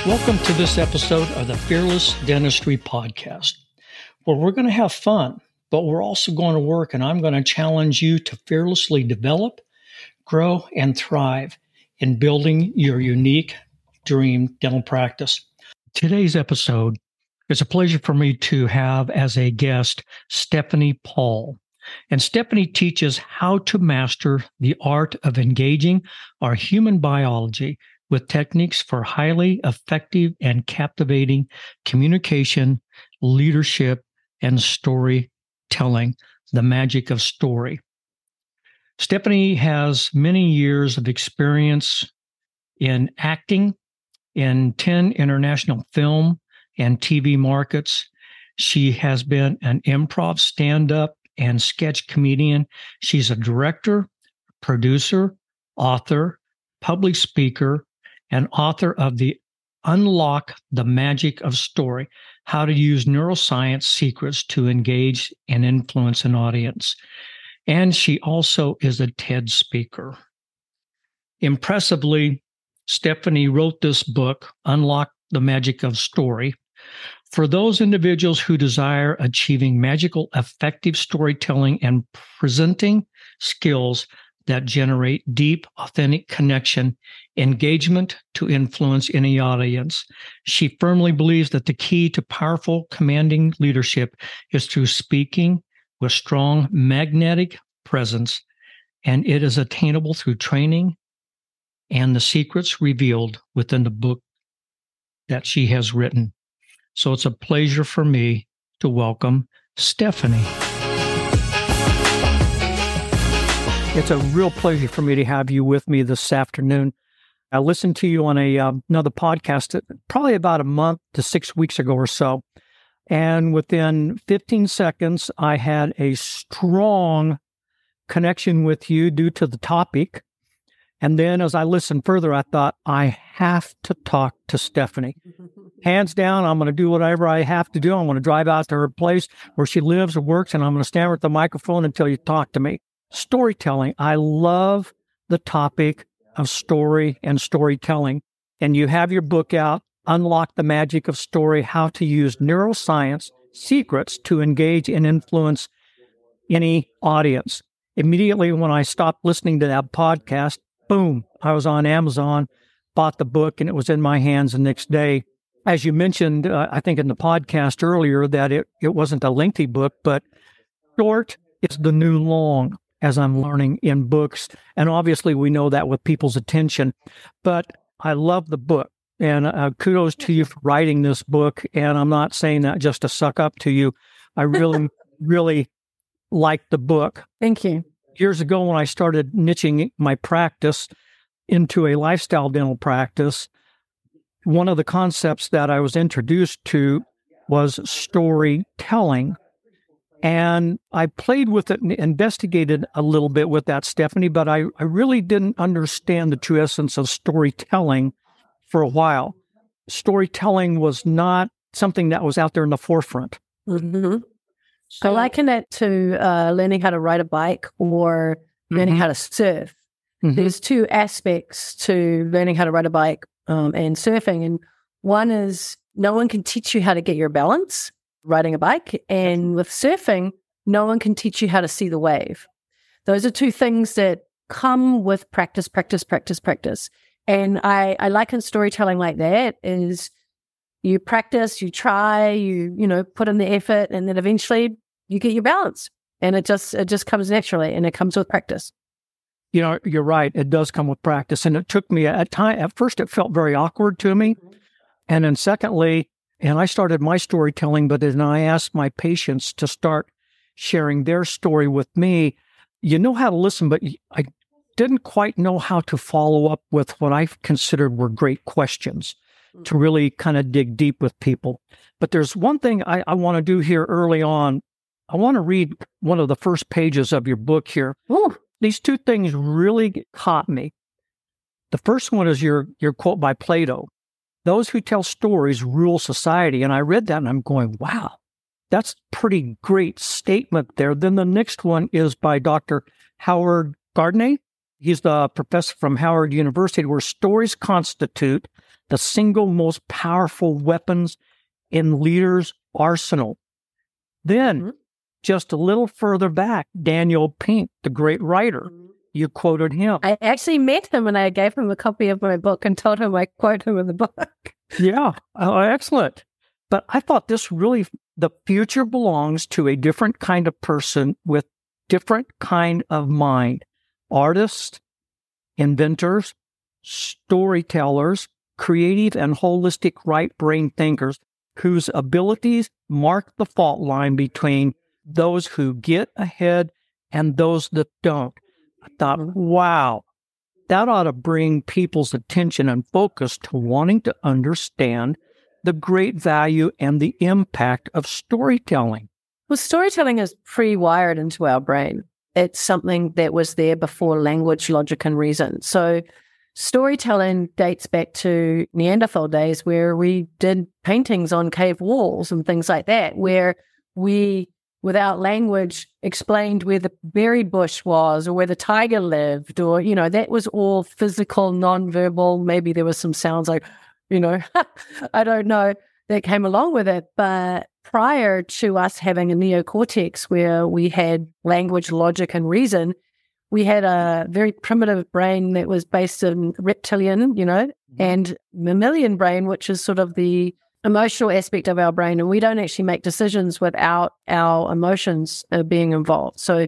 Welcome to this episode of the Fearless Dentistry Podcast, where we're going to have fun, but we're also going to work, and I'm going to challenge you to fearlessly develop, grow, and thrive in building your unique dream dental practice. Today's episode, it's a pleasure for me to have as a guest Stephanie Paul. And Stephanie teaches how to master the art of engaging our human biology with techniques for highly effective and captivating communication, leadership, and storytelling, the magic of story. Stephanie has many years of experience in acting in 10 international film and TV markets. She has been an improv, stand-up, and sketch comedian. She's a director, producer, author, public speaker, and author of the Unlock the Magic of Story, How to Use Neuroscience Secrets to Engage and Influence an Audience. And she also is a TED speaker. Impressively, Stephanie wrote this book, Unlock the Magic of Story, for those individuals who desire achieving magical, effective storytelling and presenting skills that generate deep, authentic connection, engagement to influence any audience. She firmly believes that the key to powerful, commanding leadership is through speaking with strong magnetic presence, and it is attainable through training and the secrets revealed within the book that she has written. So it's a pleasure for me to welcome Stephanie. It's a real pleasure for me to have you with me this afternoon. I listened to you on another podcast probably about a month to 6 weeks ago or so. And within 15 seconds, I had a strong connection with you due to the topic. And then as I listened further, I thought, I have to talk to Stephanie. Hands down, I'm going to do whatever I have to do. I'm going to drive out to her place where she lives or works, and I'm going to stand with the microphone until you talk to me. Storytelling. I love the topic of story and storytelling. And you have your book out, Unlock the Magic of Story, How to Use Neuroscience Secrets to Engage and Influence Any Audience. Immediately when I stopped listening to that podcast, boom, I was on Amazon, bought the book, and it was in my hands the next day. As you mentioned, I think in the podcast earlier, that it wasn't a lengthy book, but short is the new long, as I'm learning in books. And obviously we know that with people's attention. But I love the book. And kudos to you for writing this book. And I'm not saying that just to suck up to you. I really, really like the book. Thank you. Years ago, when I started niching my practice into a lifestyle dental practice, one of the concepts that I was introduced to was storytelling. And I played with it and investigated a little bit with that, Stephanie, but I really didn't understand the true essence of storytelling for a while. Storytelling was not something that was out there in the forefront. Mm-hmm. I liken it to learning how to ride a bike or learning how to surf. Mm-hmm. There's two aspects to learning how to ride a bike and surfing. And one is no one can teach you how to get your balance riding a bike. And with surfing, no one can teach you how to see the wave. Those are two things that come with practice, practice, practice, practice. And I liken storytelling like that is you practice, you try, you put in the effort, and then eventually you get your balance. And it just comes naturally, and it comes with practice. You know, you're right. It does come with practice. And it took me at first, it felt very awkward to me. Mm-hmm. And then secondly, and I started my storytelling, but then I asked my patients to start sharing their story with me. You know how to listen, but I didn't quite know how to follow up with what I considered were great questions to really kind of dig deep with people. But there's one thing I want to do here early on. I want to read one of the first pages of your book here. Ooh. These two things really caught me. The first one is your quote by Plato. Those who tell stories rule society. And I read that and I'm going, wow, that's a pretty great statement there. Then the next one is by Dr. Howard Gardner. He's the professor from Howard University, where stories constitute the single most powerful weapons in leaders' arsenal. Then, just a little further back, Daniel Pink, the great writer, you quoted him. I actually met him and I gave him a copy of my book and told him I quote him in the book. Yeah, excellent. But I thought this really, the future belongs to a different kind of person with different kind of mind. Artists, inventors, storytellers, creative and holistic right brain thinkers whose abilities mark the fault line between those who get ahead and those that don't. I thought, wow, that ought to bring people's attention and focus to wanting to understand the great value and the impact of storytelling. Well, storytelling is pre-wired into our brain. It's something that was there before language, logic, and reason. So storytelling dates back to Neanderthal days where we did paintings on cave walls and things like that, where we, without language, explained where the berry bush was or where the tiger lived, or, that was all physical, non-verbal. Maybe there was some sounds like, I don't know, that came along with it. But prior to us having a neocortex where we had language, logic, and reason, we had a very primitive brain that was based in reptilian, and mammalian brain, which is sort of the emotional aspect of our brain. And we don't actually make decisions without our emotions being involved. So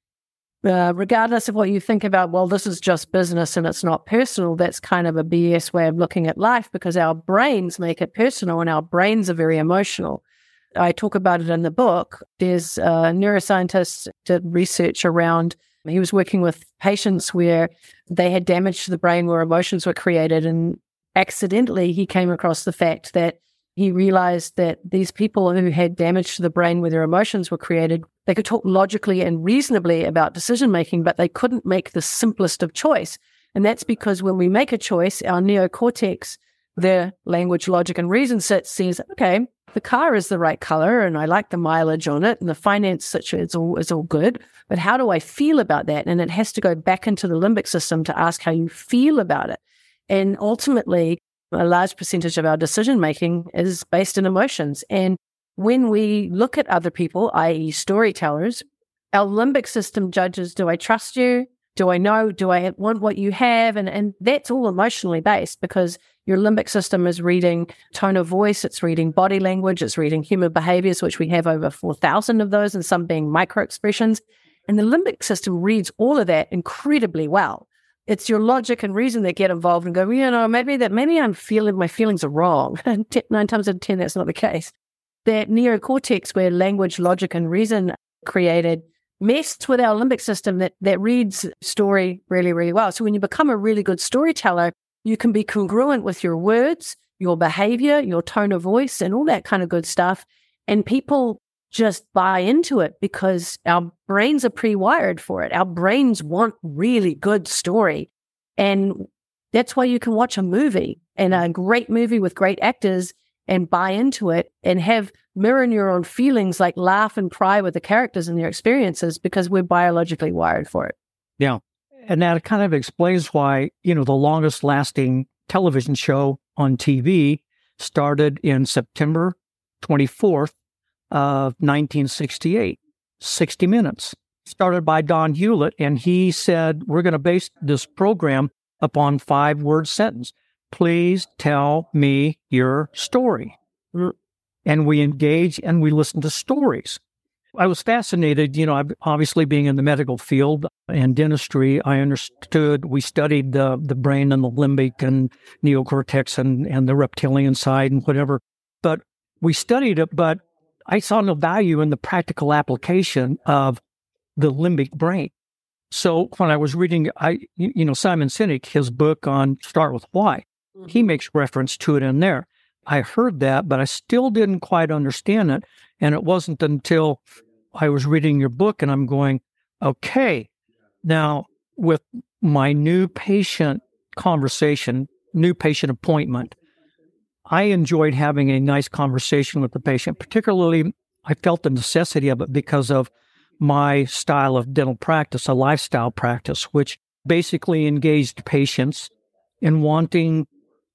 regardless of what you think about, well, this is just business and it's not personal, that's kind of a BS way of looking at life, because our brains make it personal and our brains are very emotional. I talk about it in the book. There's a neuroscientist did research around, he was working with patients where they had damage to the brain where emotions were created, and accidentally he came across the fact that he realized that these people who had damage to the brain where their emotions were created, they could talk logically and reasonably about decision-making, but they couldn't make the simplest of choice. And that's because when we make a choice, our neocortex, the language, logic, and reason says, okay, the car is the right color and I like the mileage on it and the finance situation is all good, but how do I feel about that? And it has to go back into the limbic system to ask how you feel about it. And ultimately, a large percentage of our decision-making is based in emotions. And when we look at other people, i.e. storytellers, our limbic system judges, do I trust you? Do I know? Do I want what you have? And that's all emotionally based, because your limbic system is reading tone of voice, it's reading body language, it's reading human behaviors, which we have over 4,000 of those, and some being micro-expressions. And the limbic system reads all of that incredibly well. It's your logic and reason that get involved and go, maybe I'm feeling my feelings are wrong. 9 times out of 10, that's not the case. That neocortex, where language, logic, and reason created, messed with our limbic system that reads story really, really well. So when you become a really good storyteller, you can be congruent with your words, your behavior, your tone of voice, and all that kind of good stuff. And people just buy into it because our brains are pre-wired for it. Our brains want really good story. And that's why you can watch a movie, and a great movie with great actors, and buy into it and have mirror neuron feelings, like laugh and cry with the characters and their experiences, because we're biologically wired for it. Yeah. And that kind of explains why, the longest lasting television show on TV started in September 24th of 1968, 60 Minutes. Started by Don Hewlett, and he said, we're going to base this program upon 5-word sentence. Please tell me your story. And we engage and we listen to stories. I was fascinated, obviously being in the medical field and dentistry, I understood, we studied the brain and the limbic and neocortex and the reptilian side and whatever. But we studied it, but I saw no value in the practical application of the limbic brain. So when I was reading, Simon Sinek, his book on Start With Why, he makes reference to it in there. I heard that, but I still didn't quite understand it. And it wasn't until I was reading your book and I'm going, okay, now with my new patient conversation, new patient appointment, I enjoyed having a nice conversation with the patient. Particularly, I felt the necessity of it because of my style of dental practice, a lifestyle practice, which basically engaged patients in wanting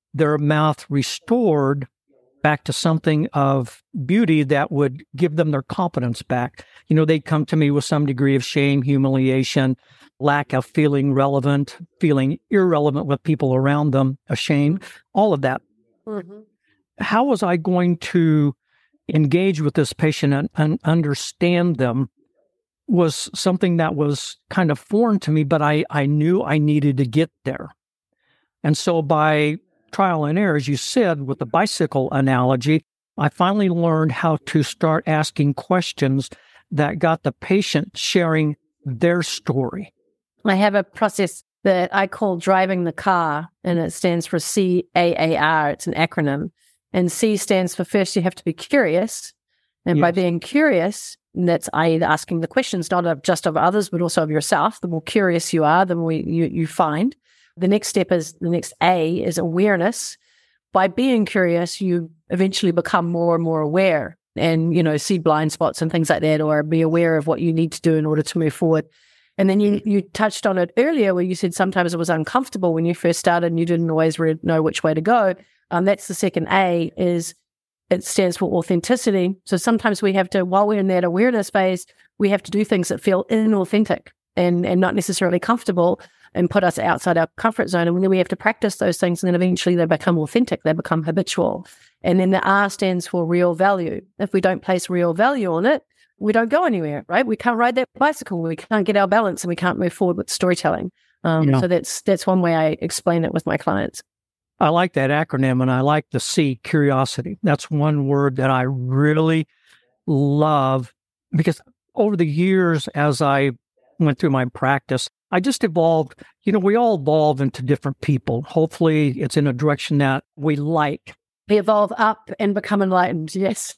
their mouth restored back to something of beauty that would give them their confidence back. They'd come to me with some degree of shame, humiliation, lack of feeling relevant, feeling irrelevant with people around them, ashamed, all of that. Mm-hmm. How was I going to engage with this patient and understand them was something that was kind of foreign to me, but I knew I needed to get there. And so by trial and error, as you said, with the bicycle analogy, I finally learned how to start asking questions that got the patient sharing their story. I have a process that I call driving the car, and it stands for CAAR. It's an acronym. And C stands for first you have to be curious. And by being curious, that's i.e. asking the questions, not just of others, but also of yourself. The more curious you are, the more you find. The next step is, the next A is awareness. By being curious, you eventually become more and more aware and, see blind spots and things like that, or be aware of what you need to do in order to move forward. And then you touched on it earlier where you said sometimes it was uncomfortable when you first started and you didn't always know which way to go. That's the second A, is it stands for authenticity. So sometimes we have to, while we're in that awareness phase, we have to do things that feel inauthentic and not necessarily comfortable and put us outside our comfort zone. And then we have to practice those things, and then eventually they become authentic, they become habitual. And then the R stands for real value. If we don't place real value on it, we don't go anywhere, right? We can't ride that bicycle, we can't get our balance, and we can't move forward with storytelling. So that's one way I explain it with my clients. I like that acronym, and I like the C, curiosity. That's one word that I really love, because over the years, as I went through my practice, I just evolved. We all evolve into different people. Hopefully, it's in a direction that we like. We evolve up and become enlightened, yes.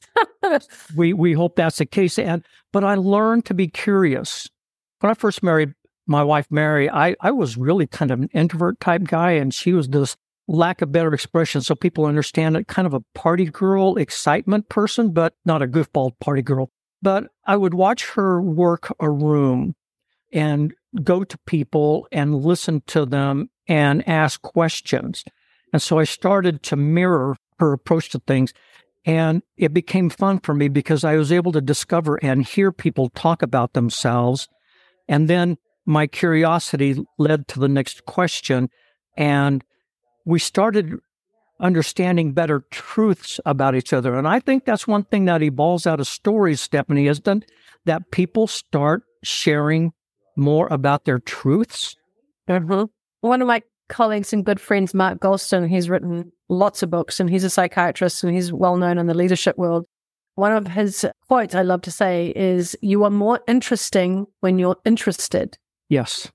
We hope that's the case. But I learned to be curious. When I first married my wife, Mary, I was really kind of an introvert type guy, and she was this, lack of better expression so people understand it, kind of a party girl, excitement person, but not a goofball party girl. But I would watch her work a room and go to people and listen to them and ask questions. And so I started to mirror her approach to things. And it became fun for me because I was able to discover and hear people talk about themselves. And then my curiosity led to the next question. And we started understanding better truths about each other. And I think that's one thing that evolves out of stories, Stephanie, is that people start sharing more about their truths. Mm-hmm. One of my colleagues and good friends, Mark Goldstein, he's written lots of books, and he's a psychiatrist, and he's well known in the leadership world. One of his quotes I love to say is, "You are more interesting when you're interested." Yes.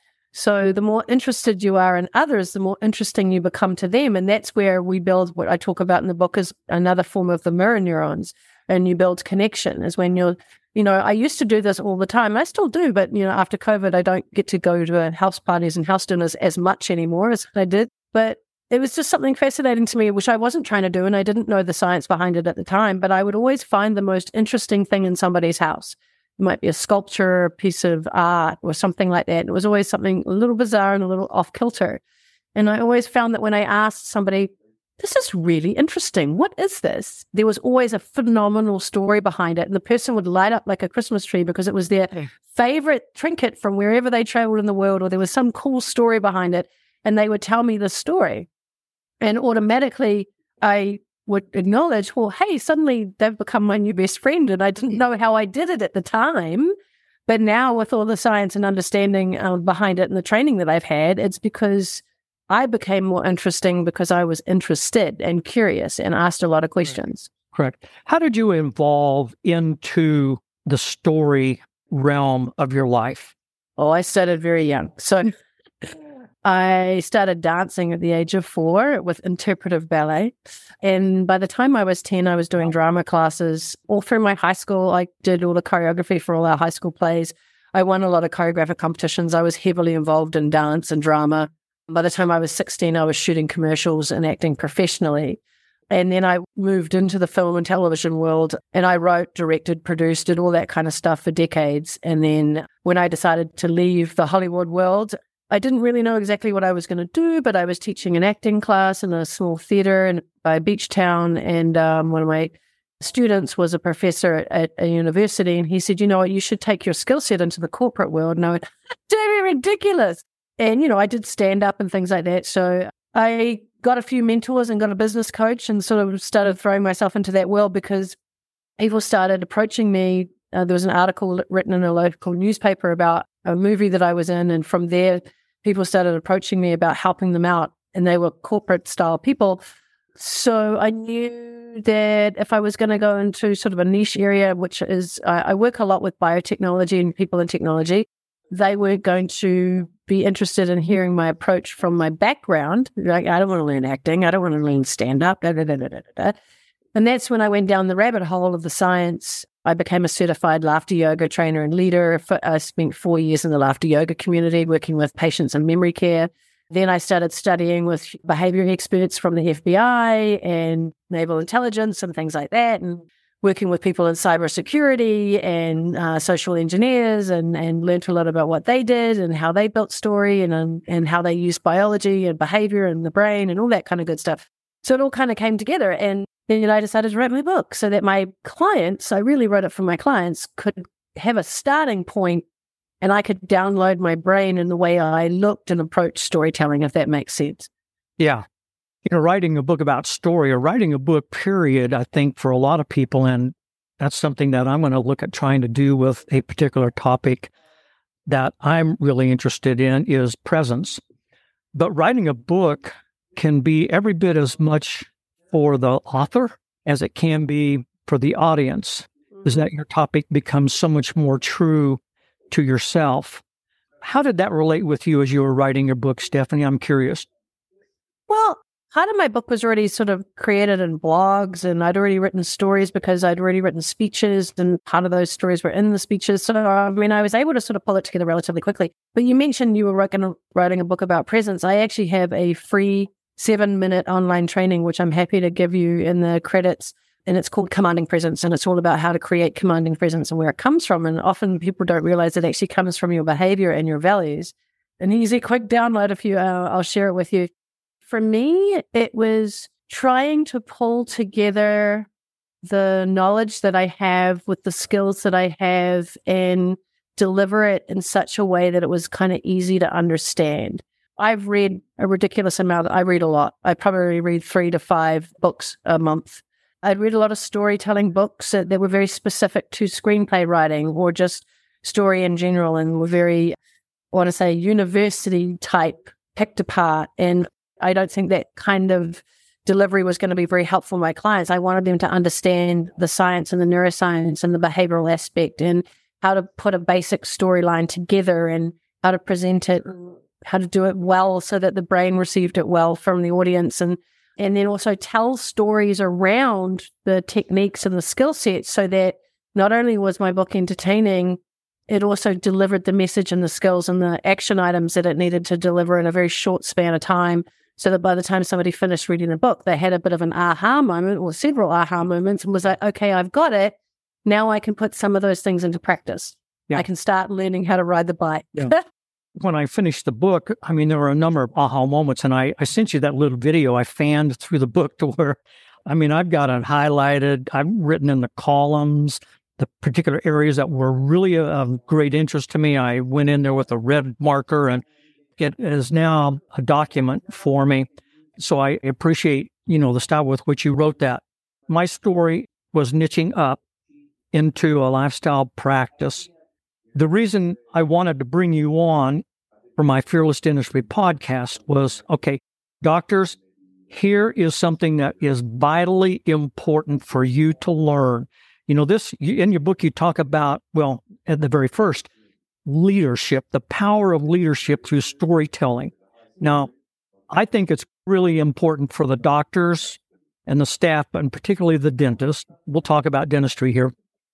So the more interested you are in others, the more interesting you become to them. And that's where we build, what I talk about in the book is another form of the mirror neurons. And you build connection, is when you're, I used to do this all the time. I still do, but, after COVID, I don't get to go to house parties and house dinners as much anymore as I did. But it was just something fascinating to me, which I wasn't trying to do, and I didn't know the science behind it at the time. But I would always find the most interesting thing in somebody's house. It might be a sculpture, a piece of art, or something like that. It was always something a little bizarre and a little off kilter. And I always found that when I asked somebody, "This is really interesting. What is this?" there was always a phenomenal story behind it. And the person would light up like a Christmas tree because it was their favorite trinket from wherever they traveled in the world, or there was some cool story behind it. And they would tell me the story. And automatically I would acknowledge, well, hey, suddenly they've become my new best friend, and I didn't know how I did it at the time. But now with all the science and understanding behind it and the training that I've had, it's because I became more interesting because I was interested and curious and asked a lot of questions. Correct. How did you evolve into the story realm of your life? Oh, I started very young. So I started dancing at the age of 4 with interpretive ballet. And by the time I was 10, I was doing drama classes. All through my high school, I did all the choreography for all our high school plays. I won a lot of choreographic competitions. I was heavily involved in dance and drama. By the time I was 16, I was shooting commercials and acting professionally. And then I moved into the film and television world, and I wrote, directed, produced, did all that kind of stuff for decades. And then when I decided to leave the Hollywood world, I didn't really know exactly what I was going to do, but I was teaching an acting class in a small theater by beach town, and one of my students was a professor at a university, and he said, you know what, you should take your skill set into the corporate world. And I went, damn, ridiculous. And, I did stand up and things like that. So I got a few mentors and got a business coach and sort of started throwing myself into that world because people started approaching me. There was an article written in a local newspaper about a movie that I was in. And from there, people started approaching me about helping them out. And they were corporate style people. So I knew that if I was going to go into sort of a niche area, which is, I work a lot with biotechnology and people in technology, they weren't going to be interested in hearing my approach from my background. Like, I don't want to learn acting. I don't want to learn stand-up. And that's when I went down the rabbit hole of the science. I became a certified laughter yoga trainer and leader. I spent 4 years in the laughter yoga community working with patients in memory care. Then I started studying with behavior experts from the FBI and naval intelligence and things like that, and working with people in cybersecurity and social engineers, and learned a lot about what they did and how they built story and how they used biology and behavior and the brain and all that kind of good stuff. So it all kind of came together. And then I decided to write my book so that my clients, I really wrote it for my clients, could have a starting point and I could download my brain in the way I looked and approached storytelling, if that makes sense. Yeah. Writing a book about story or writing a book, period, I think for a lot of people, and that's something that I'm going to look at trying to do with a particular topic that I'm really interested in is presence. But writing a book can be every bit as much for the author as it can be for the audience, is that your topic becomes so much more true to yourself. How did that relate with you as you were writing your book, Stephanie? I'm curious. Well, part of my book was already sort of created in blogs, and I'd already written stories because I'd already written speeches, and part of those stories were in the speeches. So, I was able to sort of pull it together relatively quickly. But you mentioned you were writing a book about presence. I actually have a free 7-minute online training, which I'm happy to give you in the credits. And it's called Commanding Presence, and it's all about how to create commanding presence and where it comes from. And often people don't realize it actually comes from your behavior and your values. An easy, quick download if you, I'll share it with you. For me, it was trying to pull together the knowledge that I have with the skills that I have and deliver it in such a way that it was kind of easy to understand. I've read a ridiculous amount. I read a lot. I probably read 3 to 5 books a month. I'd read a lot of storytelling books that were very specific to screenplay writing or just story in general, and were very, I want to say, university type, picked apart. And I don't think that kind of delivery was going to be very helpful to my clients. I wanted them to understand the science and the neuroscience and the behavioral aspect and how to put a basic storyline together and how to present it, how to do it well so that the brain received it well from the audience, and then also tell stories around the techniques and the skill sets so that not only was my book entertaining, it also delivered the message and the skills and the action items that it needed to deliver in a very short span of time, so that by the time somebody finished reading the book, they had a bit of an aha moment or several aha moments and was like, okay, I've got it. Now I can put some of those things into practice. Yeah. I can start learning how to ride the bike. Yeah. When I finished the book, there were a number of aha moments, and I sent you that little video I fanned through the book to where, I've got it highlighted. I've written in the columns the particular areas that were really of great interest to me. I went in there with a red marker, and it is now a document for me. So I appreciate, the style with which you wrote that. My story was niching up into a lifestyle practice. The reason I wanted to bring you on for my Fearless Dentistry podcast was, okay, doctors, here is something that is vitally important for you to learn. In your book, you talk about, at the very first, leadership, the power of leadership through storytelling. Now, I think it's really important for the doctors and the staff, and particularly the dentist, we'll talk about dentistry here,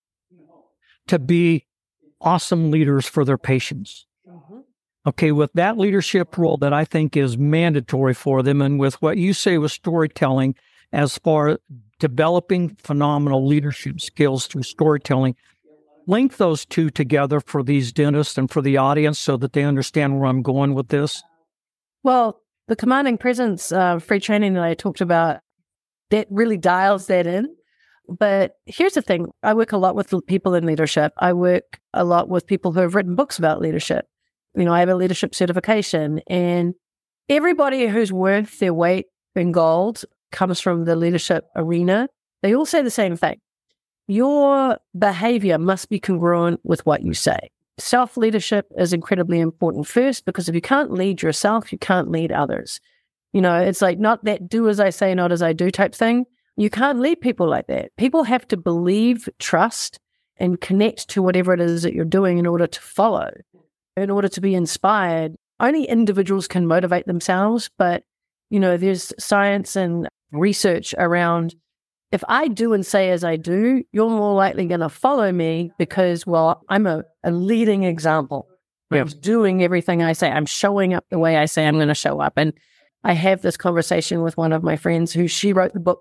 to be awesome leaders for their patients. Mm-hmm. Okay, with that leadership role that I think is mandatory for them, and with what you say with storytelling, as far as developing phenomenal leadership skills through storytelling, link those two together for these dentists and for the audience so that they understand where I'm going with this? Well, the commanding presence free training that I talked about, that really dials that in. But here's the thing. I work a lot with people in leadership. I work a lot with people who have written books about leadership. I have a leadership certification, and everybody who's worth their weight in gold comes from the leadership arena. They all say the same thing. Your behavior must be congruent with what you say. Self-leadership is incredibly important first, because if you can't lead yourself, you can't lead others. It's like not that do as I say, not as I do type thing. You can't lead people like that. People have to believe, trust, and connect to whatever it is that you're doing in order to follow, in order to be inspired. Only individuals can motivate themselves, but, there's science and research around, if I do and say as I do, you're more likely going to follow me because, I'm a leading example. Yeah. I'm doing everything I say. I'm showing up the way I say I'm going to show up. And I have this conversation with one of my friends she wrote the book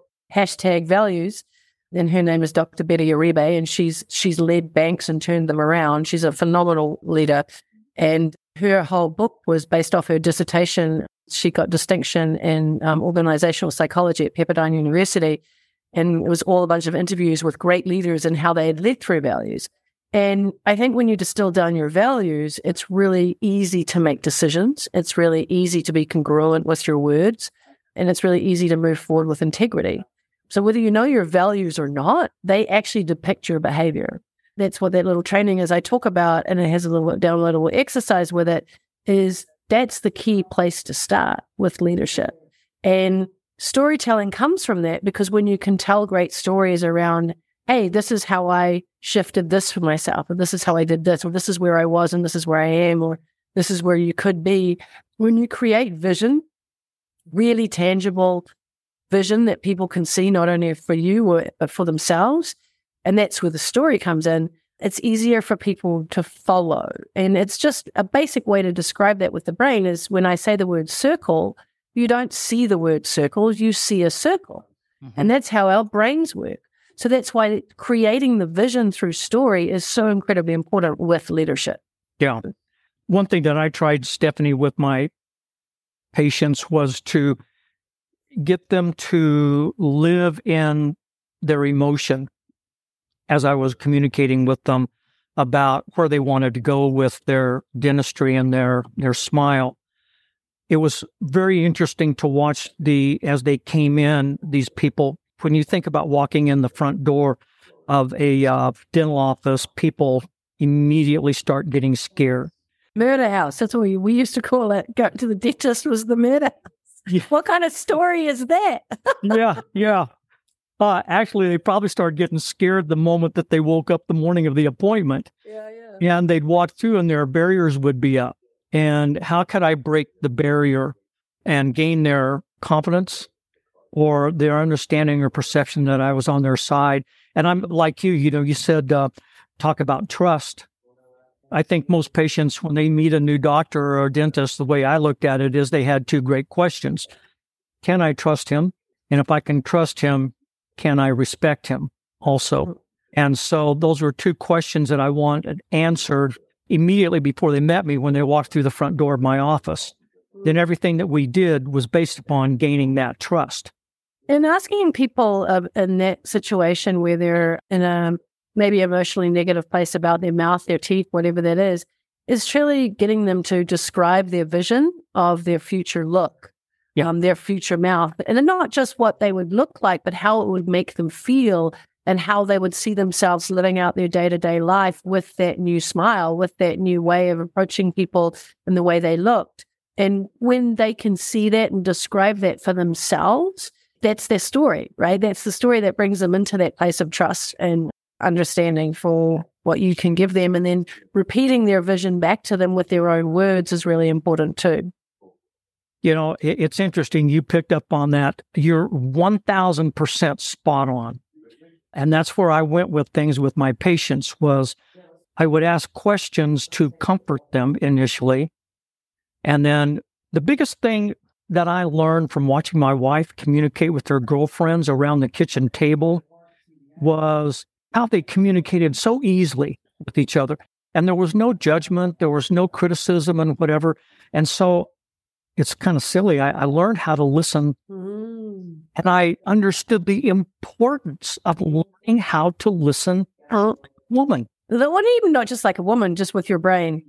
#Values. And her name is Dr. Betty Uribe, and she's led banks and turned them around. She's a phenomenal leader. And her whole book was based off her dissertation. She got distinction in organizational psychology at Pepperdine University. And it was all a bunch of interviews with great leaders and how they had led through values. And I think when you distill down your values, it's really easy to make decisions. It's really easy to be congruent with your words. And it's really easy to move forward with integrity. So whether you know your values or not, they actually depict your behavior. That's what that little training is I talk about, and it has a little downloadable exercise with it, is that's the key place to start with leadership. And storytelling comes from that, because when you can tell great stories around, hey, this is how I shifted this for myself, or this is how I did this, or this is where I was and this is where I am, or this is where you could be. When you create vision, really tangible vision that people can see not only for you but for themselves, and that's where the story comes in, it's easier for people to follow. And it's just a basic way to describe that with the brain is when I say the word circle, you don't see the word circle, you see a circle. Mm-hmm. And that's how our brains work. So that's why creating the vision through story is so incredibly important with leadership. Yeah. One thing that I tried, Stephanie, with my patients was to get them to live in their emotion as I was communicating with them about where they wanted to go with their dentistry and their smile. It was very interesting to watch as they came in, these people, when you think about walking in the front door of a dental office, people immediately start getting scared. Murder house. That's what we used to call it. Go to the dentist was the murder house. Yeah. What kind of story is that? Yeah. Actually, they probably started getting scared the moment that they woke up the morning of the appointment. Yeah. And they'd walk through and their barriers would be up. And how could I break the barrier and gain their confidence or their understanding or perception that I was on their side? And I'm like you said, talk about trust. I think most patients, when they meet a new doctor or a dentist, the way I looked at it is they had two great questions. Can I trust him? And if I can trust him, can I respect him also? And so those were two questions that I wanted answered immediately before they met me when they walked through the front door of my office. Then everything that we did was based upon gaining that trust. And asking people in that situation where they're in a maybe emotionally negative place about their mouth, their teeth, whatever that is truly getting them to describe their vision of their future look, their future mouth. And not just what they would look like, but how it would make them feel and how they would see themselves living out their day-to-day life with that new smile, with that new way of approaching people and the way they looked. And when they can see that and describe that for themselves, that's their story, right? That's the story that brings them into that place of trust and understanding for what you can give them, and then repeating their vision back to them with their own words is really important too. It's interesting. You picked up on that. You're 1,000% spot on. And that's where I went with things with my patients was I would ask questions to comfort them initially. And then the biggest thing that I learned from watching my wife communicate with her girlfriends around the kitchen table was how they communicated so easily with each other. And there was no judgment, there was no criticism and whatever. And so it's kind of silly. I learned how to listen, and I understood the importance of learning how to listen to a woman. Even not just like a woman, just with your brain.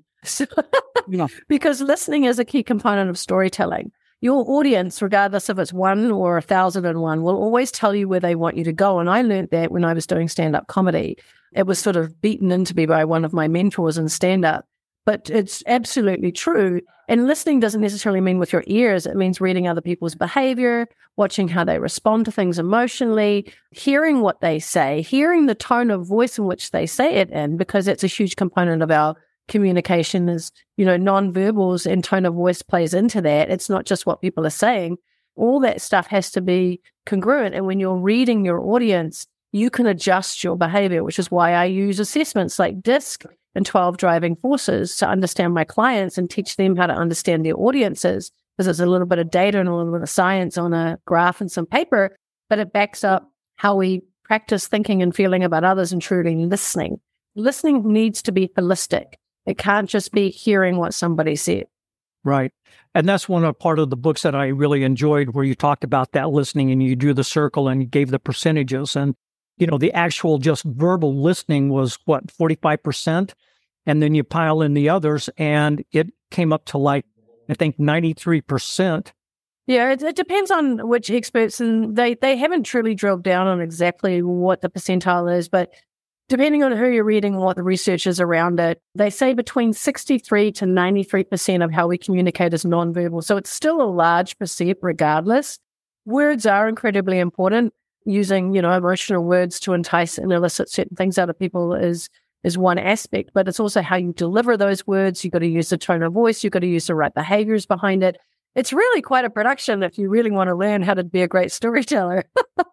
Because listening is a key component of storytelling. Your audience, regardless if it's 1 or 1,001, will always tell you where they want you to go. And I learned that when I was doing stand-up comedy. It was sort of beaten into me by one of my mentors in stand-up. But it's absolutely true. And listening doesn't necessarily mean with your ears. It means reading other people's behavior, watching how they respond to things emotionally, hearing what they say, hearing the tone of voice in which they say it in, because it's a huge component of our communication is, nonverbals, and tone of voice plays into that. It's not just what people are saying. All that stuff has to be congruent. And when you're reading your audience, you can adjust your behavior, which is why I use assessments like DISC and 12 driving forces to understand my clients and teach them how to understand their audiences, because it's a little bit of data and a little bit of science on a graph and some paper, but it backs up how we practice thinking and feeling about others and truly listening. Listening needs to be holistic. It can't just be hearing what somebody said. Right. And that's part of the books that I really enjoyed, where you talked about that listening and you drew the circle and you gave the percentages. And, the actual just verbal listening was 45%. And then you pile in the others and it came up to I think 93%. Yeah, it depends on which experts, and they haven't truly drilled down on exactly what the percentile is, but depending on who you're reading and what the research is around it, they say between 63 to 93% of how we communicate is nonverbal. So it's still a large percent regardless. Words are incredibly important. Using, emotional words to entice and elicit certain things out of people is one aspect, but it's also how you deliver those words. You've got to use the tone of voice. You've got to use the right behaviors behind it. It's really quite a production if you really want to learn how to be a great storyteller.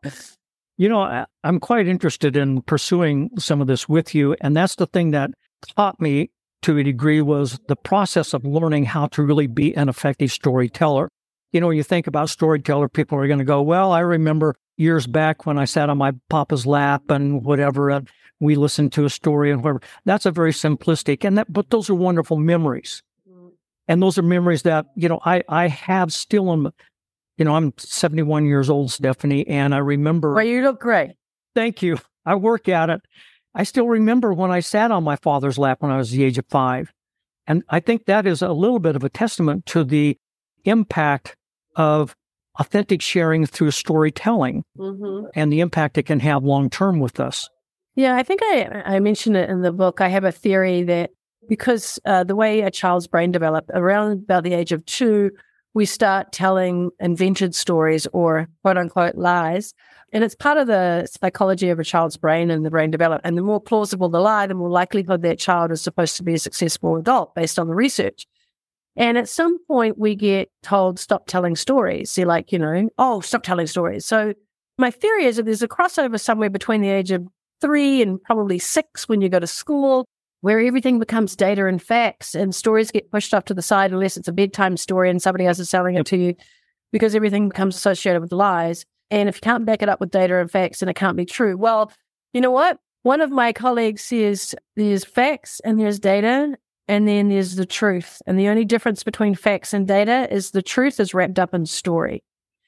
I'm quite interested in pursuing some of this with you. And that's the thing that taught me to a degree, was the process of learning how to really be an effective storyteller. When you think about storyteller, people are going to go, well, I remember years back when I sat on my papa's lap and whatever, and we listened to a story and whatever. That's a very simplistic, but those are wonderful memories. And those are memories that, I have still in. I'm 71 years old, Stephanie, and I remember... Well, you look great. Thank you. I work at it. I still remember when I sat on my father's lap when I was the age of 5. And I think that is a little bit of a testament to the impact of authentic sharing through storytelling and the impact it can have long-term with us. Yeah, I think I mentioned it in the book. I have a theory that because the way a child's brain develops, around about the age of 2, we start telling invented stories or quote-unquote lies. And it's part of the psychology of a child's brain and the brain development. And the more plausible the lie, the more likelihood that child is supposed to be a successful adult based on the research. And at some point, we get told, stop telling stories. They're like, stop telling stories. So my theory is that there's a crossover somewhere between the age of 3 and probably 6 when you go to school, where everything becomes data and facts, and stories get pushed off to the side unless it's a bedtime story and somebody else is selling it to you, because everything becomes associated with lies. And if you can't back it up with data and facts, then it can't be true. Well, you know what? One of my colleagues says there's facts and there's data, and then there's the truth. And the only difference between facts and data is the truth is wrapped up in story.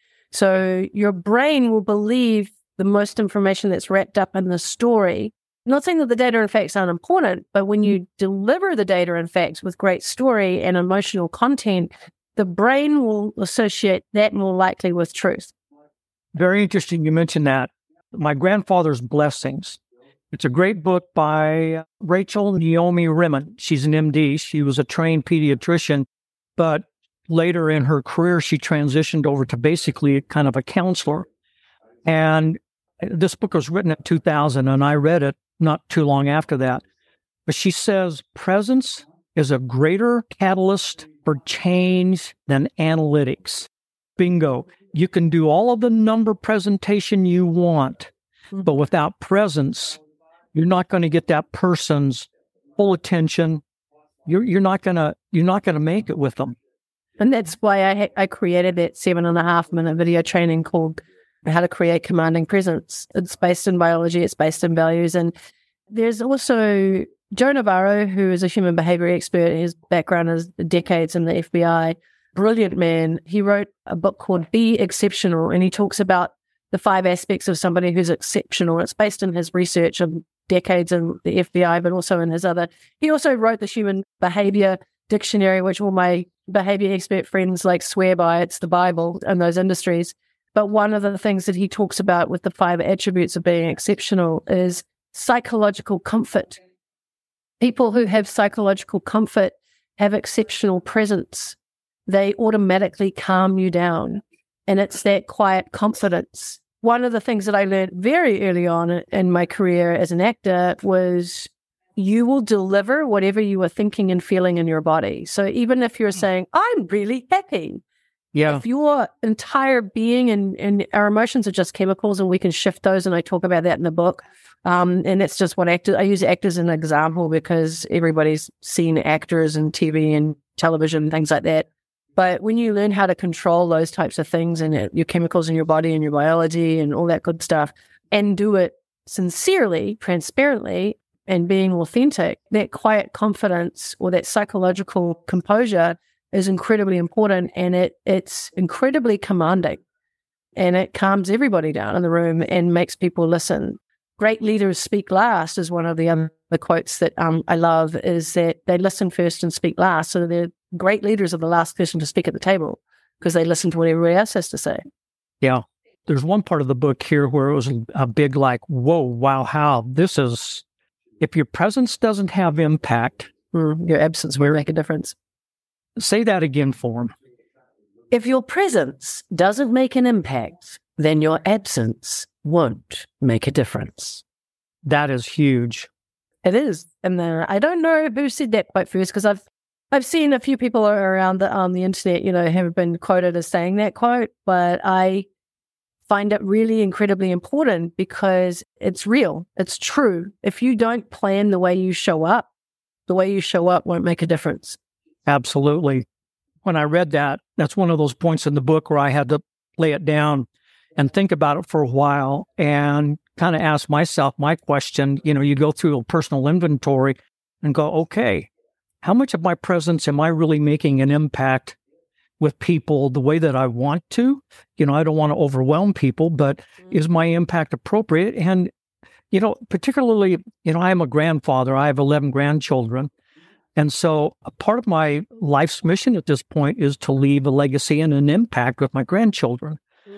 So your brain will believe the most information that's wrapped up in the story. I'm not saying that the data and facts aren't important, but when you deliver the data and facts with great story and emotional content, the brain will associate that more likely with truth. Very interesting you mentioned that. My Grandfather's Blessings. It's a great book by Rachel Naomi Remen. She's an MD. She was a trained pediatrician, but later in her career, she transitioned over to basically kind of a counselor. And this book was written in 2000, and I read it not too long after that. But she says, presence is a greater catalyst for change than analytics. Bingo. You can do all of the number presentation you want, but without presence, you're not going to get that person's full attention. You're not going to make it with them. And that's why I created that 7.5-minute video training called How to Create Commanding Presence. It's based in biology, it's based in values. And there's also Joe Navarro, who is a human behavior expert, his background is decades in the FBI, brilliant man. He wrote a book called Be Exceptional, and he talks about the 5 aspects of somebody who's exceptional. It's based on his research of decades in the FBI, but also in his other. He also wrote the Human Behavior Dictionary, which all my behavior expert friends like swear by. It's the Bible in those industries. But one of the things that he talks about with the 5 attributes of being exceptional is psychological comfort. People who have psychological comfort have exceptional presence. They automatically calm you down. And it's that quiet confidence. One of the things that I learned very early on in my career as an actor was you will deliver whatever you are thinking and feeling in your body. So even if you're saying, I'm really happy, if your entire being and our emotions are just chemicals and we can shift those, and I talk about that in the book, and it's just what actors, I use actors as an example because everybody's seen actors and TV and television and things like that. But when you learn how to control those types of things and your chemicals in your body and your biology and all that good stuff, and do it sincerely, transparently, and being authentic, that quiet confidence or that psychological composure is incredibly important, and it's incredibly commanding, and it calms everybody down in the room and makes people listen. Great leaders speak last is one of the other quotes that I love, is that they listen first and speak last. So the great leaders are the last person to speak at the table because they listen to what everybody else has to say. Yeah. There's one part of the book here where it was a big like, whoa, wow, how this is, if your presence doesn't have impact, your absence will make a difference. Say that again for him. If your presence doesn't make an impact, then your absence won't make a difference. That is huge. It is. And I don't know who said that quote first, because I've seen a few people around on the internet, have been quoted as saying that quote, but I find it really incredibly important because it's real. It's true. If you don't plan the way you show up won't make a difference. Absolutely. When I read that, that's one of those points in the book where I had to lay it down and think about it for a while and kind of ask myself my question. You go through a personal inventory and go, okay, how much of my presence am I really making an impact with people the way that I want to? I don't want to overwhelm people, but is my impact appropriate? And, particularly, I am a grandfather. I have 11 grandchildren. And so a part of my life's mission at this point is to leave a legacy and an impact with my grandchildren.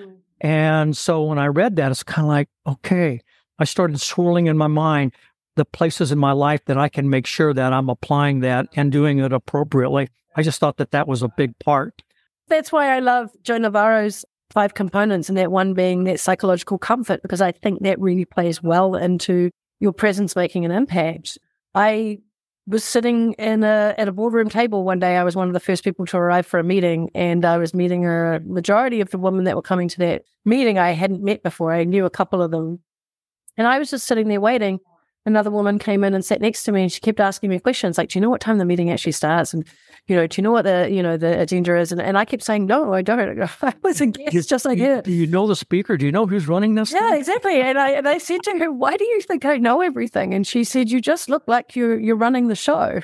And so when I read that, it's kind of like, okay, I started swirling in my mind the places in my life that I can make sure that I'm applying that and doing it appropriately. I just thought that was a big part. That's why I love Joe Navarro's 5 components, and that one being that psychological comfort, because I think that really plays well into your presence making an impact. I was sitting at a boardroom table one day. I was one of the first people to arrive for a meeting, and I was meeting a majority of the women that were coming to that meeting I hadn't met before. I knew a couple of them. And I was just sitting there waiting. Another woman came in and sat next to me, and she kept asking me questions like, do you know what time the meeting actually starts? And, do you know what the agenda is? And I kept saying, no, I don't. I was a guest just like her. Do you know the speaker? Do you know who's running this? Yeah, exactly. And I said to her, why do you think I know everything? And she said, you just look like you're running the show.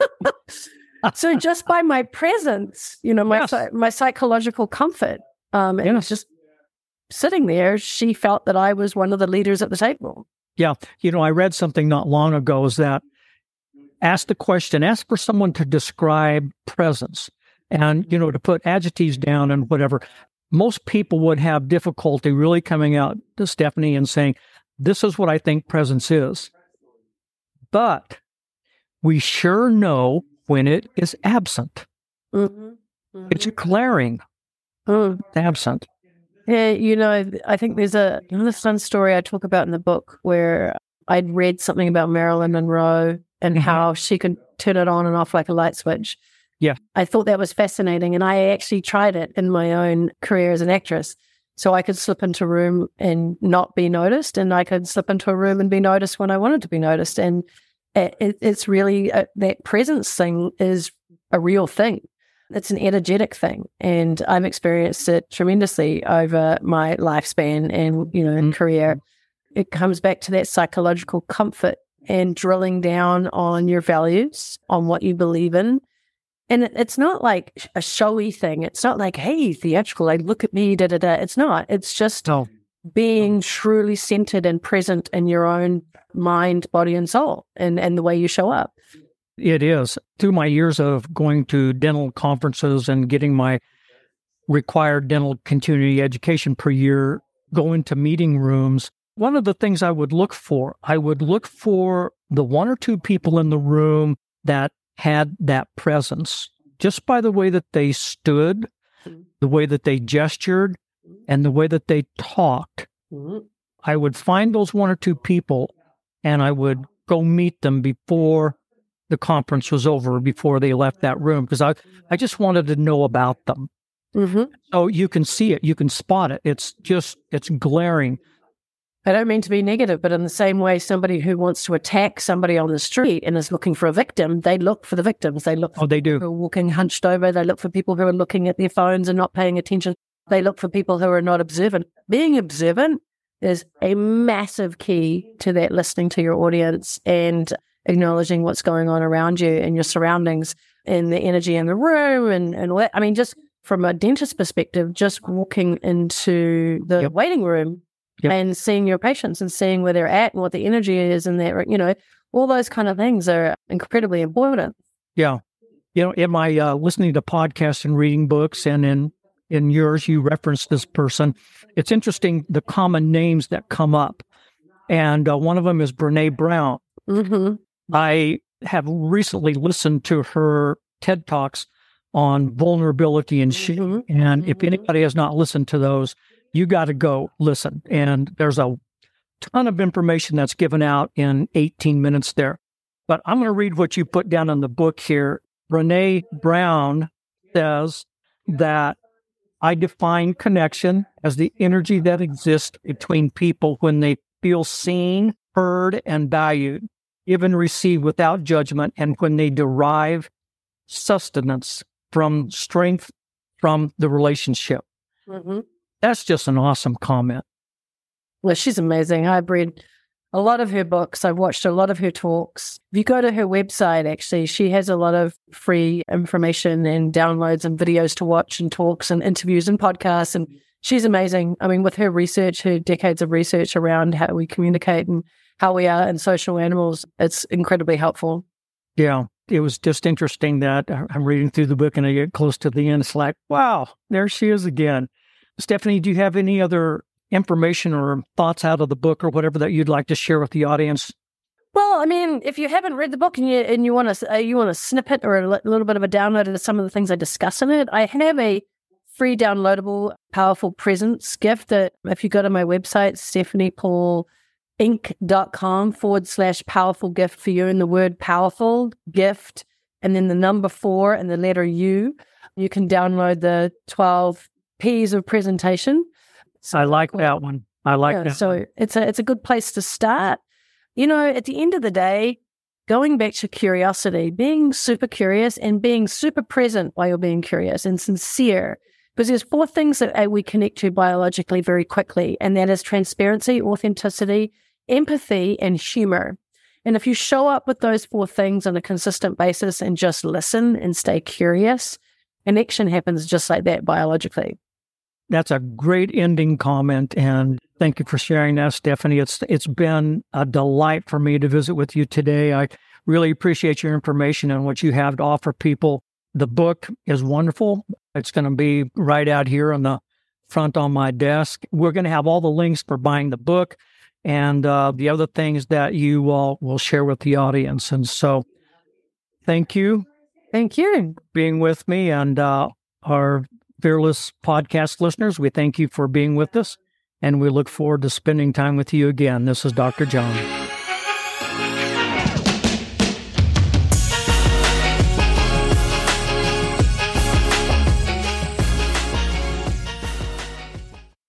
So just by my presence, my psychological comfort, and it's just sitting there, she felt that I was one of the leaders at the table. Yeah. I read something not long ago is that ask for someone to describe presence and, to put adjectives down and whatever. Most people would have difficulty really coming out to Stephanie and saying, this is what I think presence is. But we sure know when it is absent. Mm-hmm. Mm-hmm. It's glaring. Absent. Yeah, I think there's another fun story I talk about in the book where I'd read something about Marilyn Monroe and how she could turn it on and off like a light switch. Yeah. I thought that was fascinating, and I actually tried it in my own career as an actress. So I could slip into a room and not be noticed, and I could slip into a room and be noticed when I wanted to be noticed. And it's really, that presence thing is a real thing. It's an energetic thing, and I've experienced it tremendously over my lifespan and, career. It comes back to that psychological comfort and drilling down on your values, on what you believe in. And it's not like a showy thing. It's not like, hey, theatrical, like, look at me, da-da-da. It's not. It's just being truly centered and present in your own mind, body, and soul, and the way you show up. It is. Through my years of going to dental conferences and getting my required dental continuing education per year, going to meeting rooms, one of the things I would look for the one or two people in the room that had that presence, just by the way that they stood, the way that they gestured, and the way that they talked. I would find those one or two people, and I would go meet them before the conference was over, before they left that room, because I just wanted to know about them. So you can see it, you can spot it. It's glaring. I don't mean to be negative, but in the same way, somebody who wants to attack somebody on the street and is looking for a victim, they look for the victims. They look for people who are walking hunched over. They look for people who are looking at their phones and not paying attention. They look for people who are not observant. Being observant is a massive key to that, listening to your audience and acknowledging what's going on around you and your surroundings and the energy in the room and all that. I mean, just from a dentist perspective, just walking into the waiting room and seeing your patients and seeing where they're at and what the energy is, and that, all those kind of things are incredibly important. Yeah. In my listening to podcasts and reading books, and in yours, you referenced this person. It's interesting, the common names that come up. And one of them is Brené Brown. I have recently listened to her TED Talks on vulnerability and shame. And if anybody has not listened to those, you got to go listen. And there's a ton of information that's given out in 18 minutes there. But I'm going to read what you put down in the book here. Brené Brown says that I define connection as the energy that exists between people when they feel seen, heard, and valued, given and received without judgment, and when they derive sustenance from strength from the relationship. That's just an awesome comment. Well, she's amazing. I've read a lot of her books. I've watched a lot of her talks. If you go to her website, actually, she has a lot of free information and downloads and videos to watch and talks and interviews and podcasts. And she's amazing. I mean, with her research, her decades of research around how we communicate and how we are in social animals, it's incredibly helpful. Yeah. It was just interesting that I'm reading through the book and I get close to the end. It's like, wow, there she is again. Stephanie, do you have any other information or thoughts out of the book or whatever that you'd like to share with the audience? Well, I mean, if you haven't read the book and you want a snippet or a little bit of a download of some of the things I discuss in it, I have a free downloadable Powerful Presence gift that if you go to my website, stephaniepaulinc.com/powerful gift for you, and the word powerful gift and then the number 4 and the letter U, you can download the 12 P's of presentation. So I like that one. I like that. So it's a good place to start. At the end of the day, going back to curiosity, being super curious and being super present while you're being curious and sincere, because there's 4 things that we connect to biologically very quickly, and that is transparency, authenticity, empathy, and humor. And if you show up with those 4 things on a consistent basis and just listen and stay curious, connection happens just like that biologically. That's a great ending comment, and thank you for sharing that, Stephanie. It's been a delight for me to visit with you today. I really appreciate your information and what you have to offer people. The book is wonderful. It's going to be right out here on the front on my desk. We're going to have all the links for buying the book and the other things that you all will share with the audience. And so thank you. Thank you for being with me, and our Fearless podcast listeners, we thank you for being with us, and we look forward to spending time with you again. This is Dr. John.